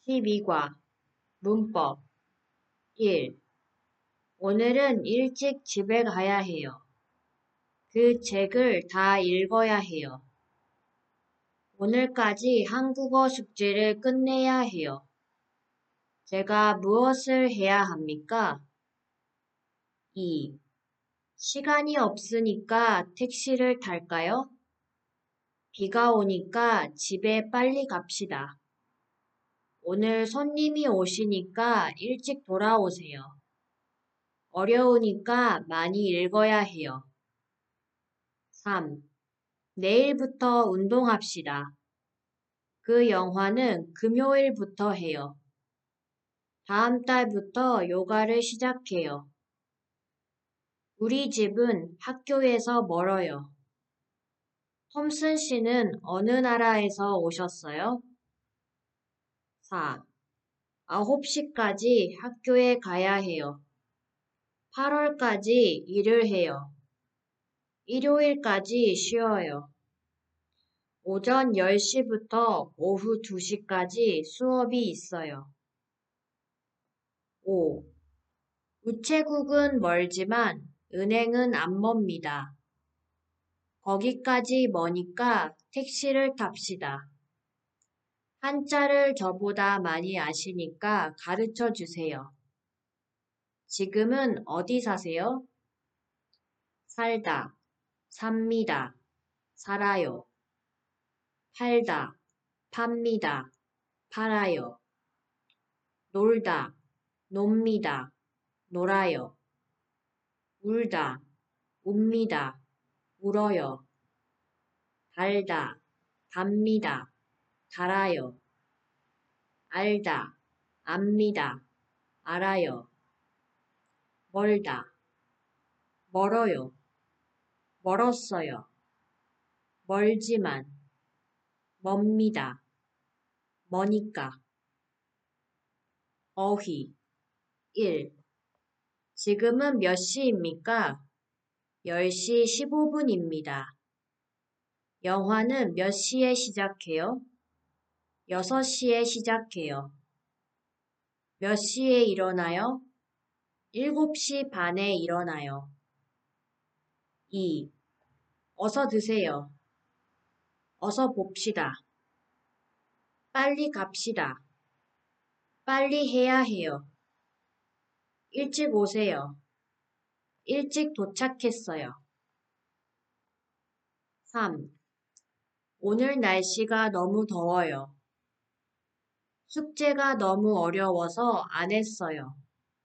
12과 문법 1. 오늘은 일찍 집에 가야 해요. 그 책을 다 읽어야 해요. 오늘까지 한국어 숙제를 끝내야 해요. 제가 무엇을 해야 합니까? 2. 시간이 없으니까 택시를 탈까요? 비가 오니까 집에 빨리 갑시다. 오늘 손님이 오시니까 일찍 돌아오세요. 어려우니까 많이 읽어야 해요. 3. 내일부터 운동합시다. 그 영화는 금요일부터 해요. 다음 달부터 요가를 시작해요. 우리 집은 학교에서 멀어요. 톰슨 씨는 어느 나라에서 오셨어요? 4. 9시까지 학교에 가야 해요. 8월까지 일을 해요. 일요일까지 쉬어요. 오전 10시부터 오후 2시까지 수업이 있어요. 5. 우체국은 멀지만 은행은 안 멉니다. 거기까지 머니까 택시를 탑시다. 한자를 저보다 많이 아시니까 가르쳐 주세요. 지금은 어디 사세요? 살다, 삽니다, 살아요. 팔다, 팝니다, 팔아요. 놀다, 놉니다, 놀아요. 울다, 웁니다, 울어요. 달다, 답니다, 달아요. 알다, 압니다, 알아요. 멀다, 멀어요. 멀었어요. 멀지만, 멉니다. 머니까. 어휘 1. 지금은 몇 시입니까? 10시 15분입니다. 영화는 몇 시에 시작해요? 6시에 시작해요. 몇 시에 일어나요? 7시 반에 일어나요. 2. 어서 드세요. 어서 봅시다. 빨리 갑시다. 빨리 해야 해요. 일찍 오세요. 일찍 도착했어요. 3. 오늘 날씨가 너무 더워요. 숙제가 너무 어려워서 안 했어요.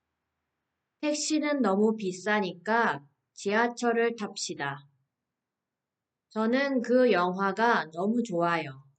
택시는 너무 비싸니까 지하철을 탑시다. 저는 그 영화가 너무 좋아요.